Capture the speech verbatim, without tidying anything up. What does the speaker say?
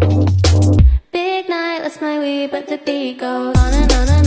Big night, let's my weed, but the beat goes on and on and